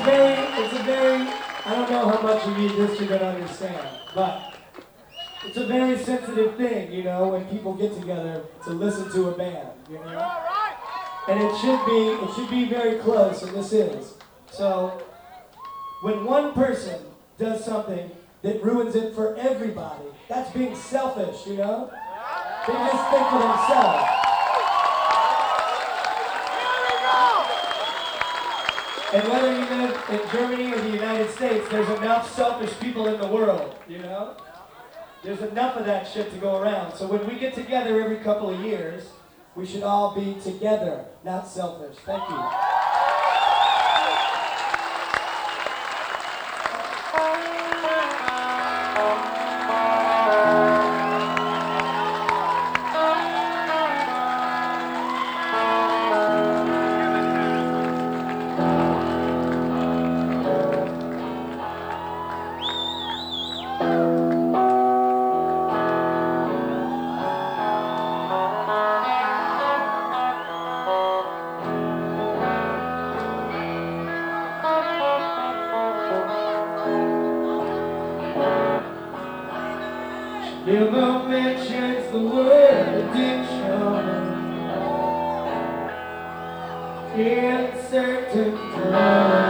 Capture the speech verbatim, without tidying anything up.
a very, it's a very, I don't know how much of this you're gonna understand, but it's a very sensitive thing, you know, when people get together to listen to a band, you know? And it should be, it should be very close, and this is. So, when one person does something that ruins it for everybody, that's being selfish, you know? They just think for themselves. And whether you live in Germany or the United States, there's enough selfish people in the world, you know? There's enough of that shit to go around. So when we get together every couple of years, we should all be together, not selfish. Thank you. Never mentions the word addiction in certain times.